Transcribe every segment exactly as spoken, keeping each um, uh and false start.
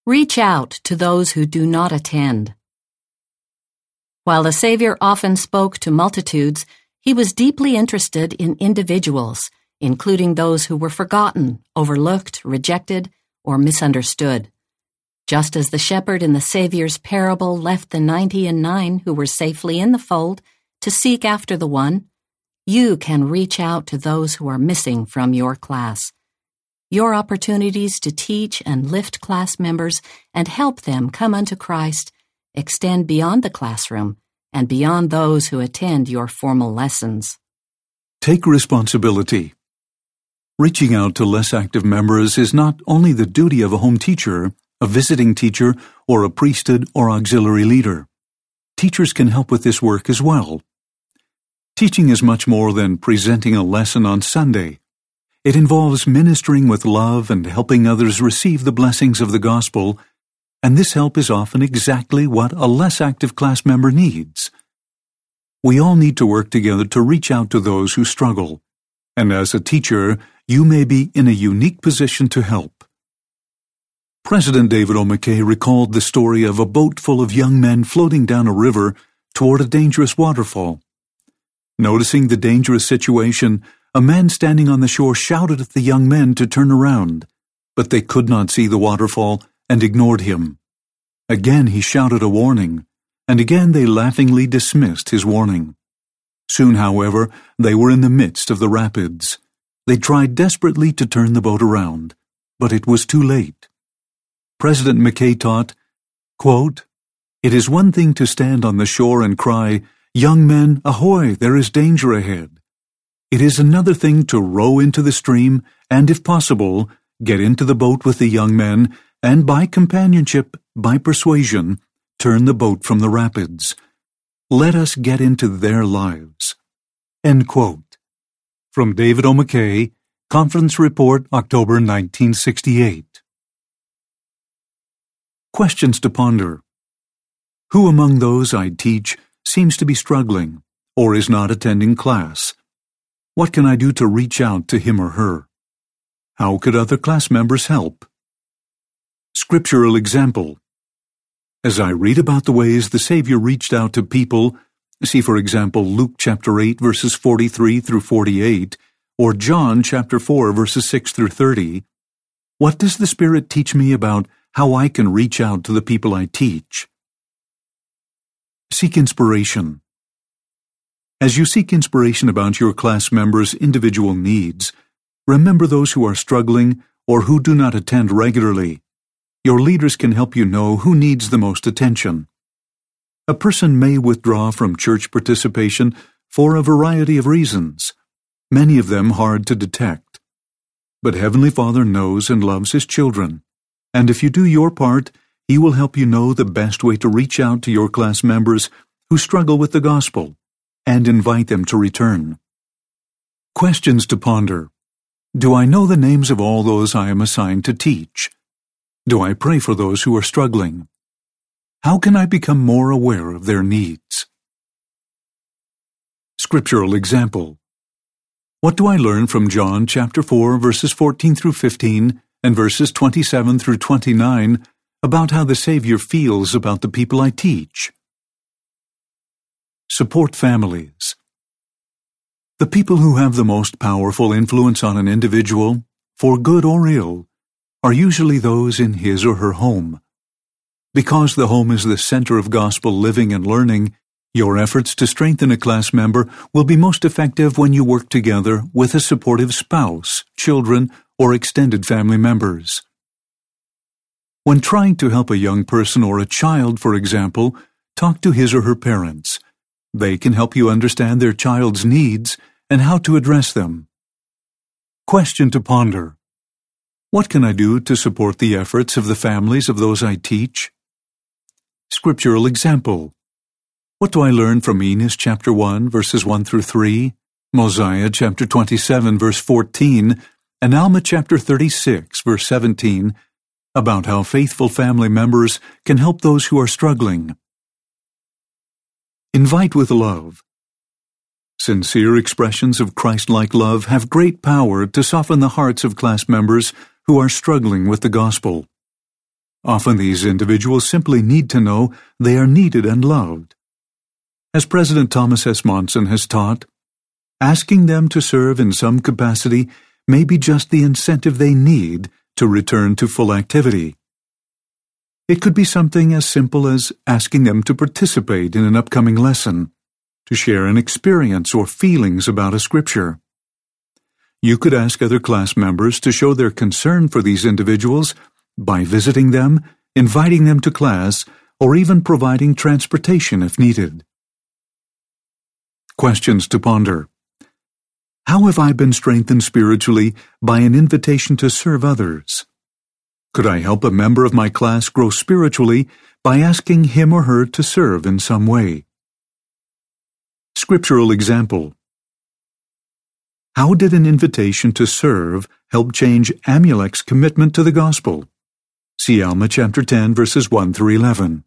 Reach out to those who do not attend. While the Savior often spoke to multitudes, he was deeply interested in individuals, including those who were forgotten, overlooked, rejected, or misunderstood. Just as the shepherd in the Savior's parable left the ninety and nine who were safely in the fold to seek after the one, you can reach out to those who are missing from your class. Your opportunities to teach and lift class members and help them come unto Christ extend beyond the classroom and beyond those who attend your formal lessons. Take responsibility. Reaching out to less active members is not only the duty of a home teacher, a visiting teacher, or a priesthood or auxiliary leader. Teachers can help with this work as well. Teaching is much more than presenting a lesson on Sunday. It involves ministering with love and helping others receive the blessings of the gospel, and this help is often exactly what a less active class member needs. We all need to work together to reach out to those who struggle, and as a teacher, you may be in a unique position to help. President David O. McKay recalled the story of a boat full of young men floating down a river toward a dangerous waterfall. Noticing the dangerous situation, a man standing on the shore shouted at the young men to turn around, but they could not see the waterfall and ignored him. Again he shouted a warning, and again they laughingly dismissed his warning. Soon, however, they were in the midst of the rapids. They tried desperately to turn the boat around, but it was too late. President McKay taught, quote, "It is one thing to stand on the shore and cry, 'Young men, ahoy, there is danger ahead.' It is another thing to row into the stream and, if possible, get into the boat with the young men and, by companionship, by persuasion, turn the boat from the rapids. Let us get into their lives." End quote. From David O. McKay, Conference Report, October nineteen sixty-eight. Questions to ponder. Who among those I teach seems to be struggling or is not attending class? What can I do to reach out to him or her? How could other class members help? Scriptural example. As I read about the ways the Savior reached out to people, see for example Luke chapter eight verses forty-three through forty-eight, or John chapter four verses six through thirty, what does the Spirit teach me about how I can reach out to the people I teach? Seek inspiration. As you seek inspiration about your class members' individual needs, remember those who are struggling or who do not attend regularly. Your leaders can help you know who needs the most attention. A person may withdraw from church participation for a variety of reasons, many of them hard to detect. But Heavenly Father knows and loves His children, and if you do your part, He will help you know the best way to reach out to your class members who struggle with the gospel and invite them to return. Questions to ponder. Do I know the names of all those I am assigned to teach? Do I pray for those who are struggling? How can I become more aware of their needs? Scriptural example. What do I learn from John chapter four verses fourteen through fifteen and verses twenty-seven through twenty-nine about how the Savior feels about the people I teach? Support families. The people who have the most powerful influence on an individual, for good or ill, are usually those in his or her home. Because the home is the center of gospel living and learning, your efforts to strengthen a class member will be most effective when you work together with a supportive spouse, children, or extended family members. When trying to help a young person or a child, for example, talk to his or her parents. They can help you understand their child's needs and how to address them. Question to ponder. What can I do to support the efforts of the families of those I teach? Scriptural example. What do I learn from Enos chapter one, verses one through three, Mosiah chapter twenty-seven, verse fourteen, and Alma chapter thirty-six, verse seventeen, about how faithful family members can help those who are struggling? Invite with love. Sincere expressions of Christ-like love have great power to soften the hearts of class members who are struggling with the gospel. Often these individuals simply need to know they are needed and loved. As President Thomas S. Monson has taught, asking them to serve in some capacity may be just the incentive they need to return to full activity. It could be something as simple as asking them to participate in an upcoming lesson, to share an experience or feelings about a scripture. You could ask other class members to show their concern for these individuals by visiting them, inviting them to class, or even providing transportation if needed. Questions to ponder. How have I been strengthened spiritually by an invitation to serve others? Could I help a member of my class grow spiritually by asking him or her to serve in some way? Scriptural example. How did an invitation to serve help change Amulek's commitment to the gospel? See Alma chapter ten, verses one through eleven.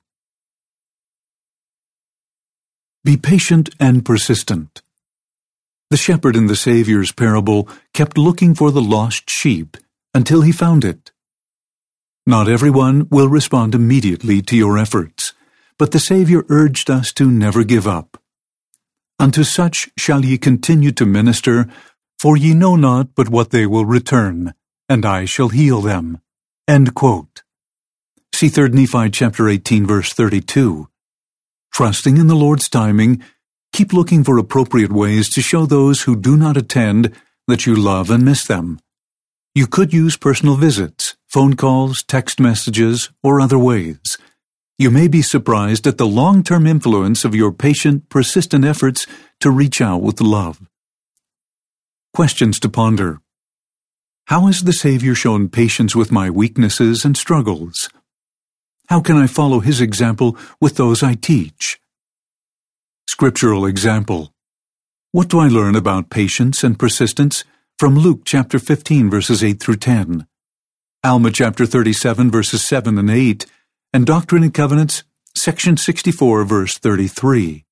Be patient and persistent. The shepherd in the Savior's parable kept looking for the lost sheep until he found it. Not everyone will respond immediately to your efforts, but the Savior urged us to never give up. Unto such shall ye continue to minister, for ye know not but what they will return, and I shall heal them. End quote. See Third Nephi chapter eighteen, verse thirty-two. Trusting in the Lord's timing, keep looking for appropriate ways to show those who do not attend that you love and miss them. You could use personal visits, phone calls, text messages, or other ways. You may be surprised at the long-term influence of your patient, persistent efforts to reach out with love. Questions to ponder. How has the Savior shown patience with my weaknesses and struggles? How can I follow His example with those I teach? Scriptural example. What do I learn about patience and persistence from Luke chapter fifteen, verses eight through ten, Alma chapter thirty-seven, verses seven and eight, and Doctrine and Covenants, section sixty-four, verse thirty-three.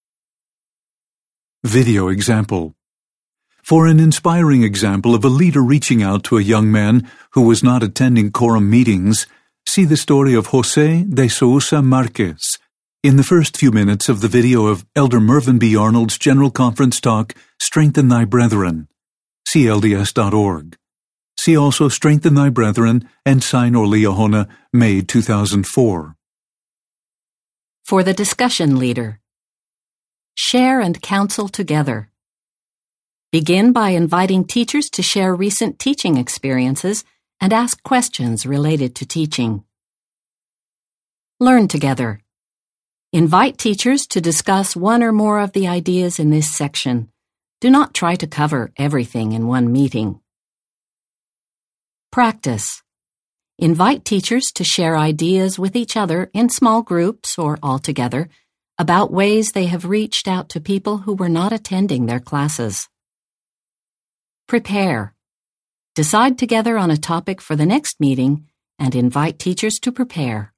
Video example. For an inspiring example of a leader reaching out to a young man who was not attending quorum meetings, see the story of José de Sousa Marquez in the first few minutes of the video of Elder Mervyn B. Arnold's General Conference talk, Strengthen Thy Brethren. See L D S dot org. See also Strengthen Thy Brethren and Sign or Liahona, May two thousand four. For the discussion leader. Share and counsel together. Begin by inviting teachers to share recent teaching experiences and ask questions related to teaching. Learn together. Invite teachers to discuss one or more of the ideas in this section. Do not try to cover everything in one meeting. Practice. Invite teachers to share ideas with each other in small groups or all together about ways they have reached out to people who were not attending their classes. Prepare. Decide together on a topic for the next meeting and invite teachers to prepare.